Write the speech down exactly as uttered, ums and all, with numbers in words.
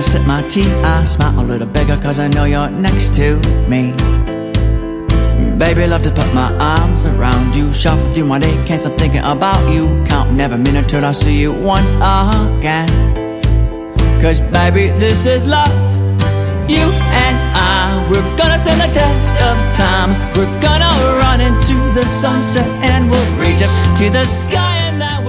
I sip my tea, I smile a little bigger, cause I know you're next to me. Baby, love to put my arms around you, shuffle through my day, can't stop thinking about you. Counting every minute till I see you once again. Cause baby, this is love. You and I, we're gonna stand the test of time. We're gonna run into the sunset and we'll reach up to the sky, and that